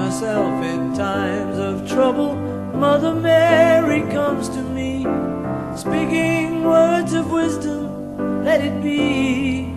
myself in times of trouble, Mother Mary comes to me, speaking words of wisdom, let it be.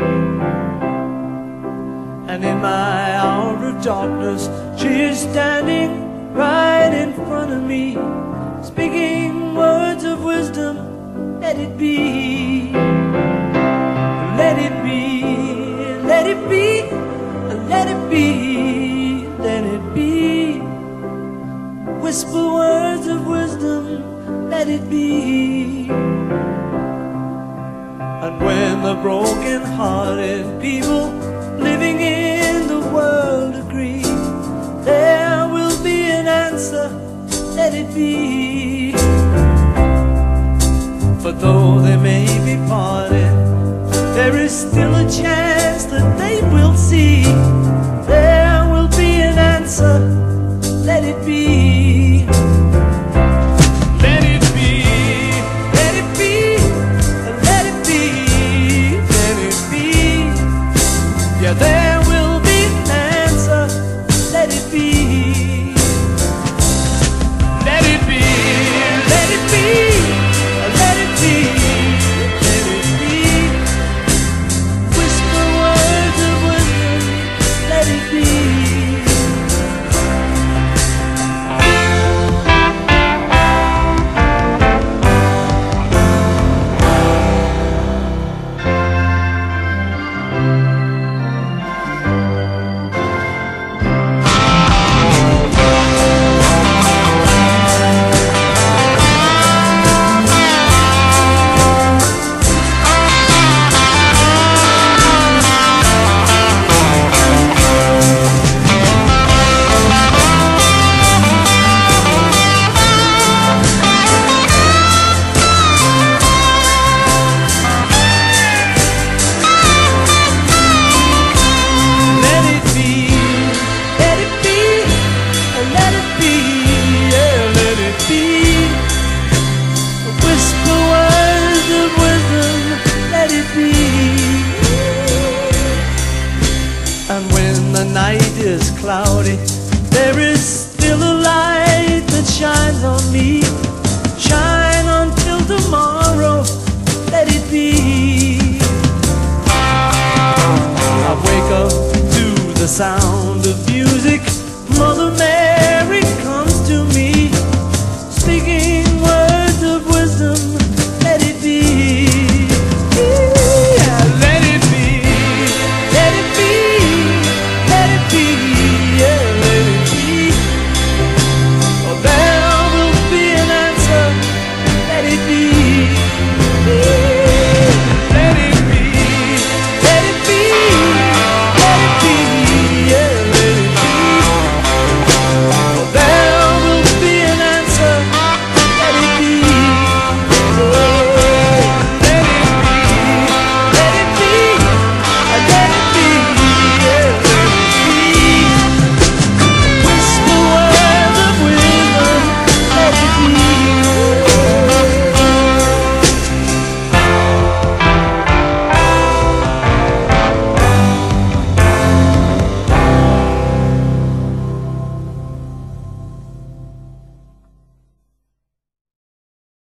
And in my hour of darkness, she is standing right in front of me, speaking words of wisdom, let it be. Let it be, let it be, let it be, let it be. Whisper words of wisdom, let it be. And when the broken-hearted people living in the world agree, there will be an answer, let it be. For though they may be parted, there is still a chance that they will see. There will be an answer, let it be. Let it be, let it be, let it be, let it be. Yeah, there will be an answer, let it be. Let it be, let it be, let it be. And when the night is cloudy, there is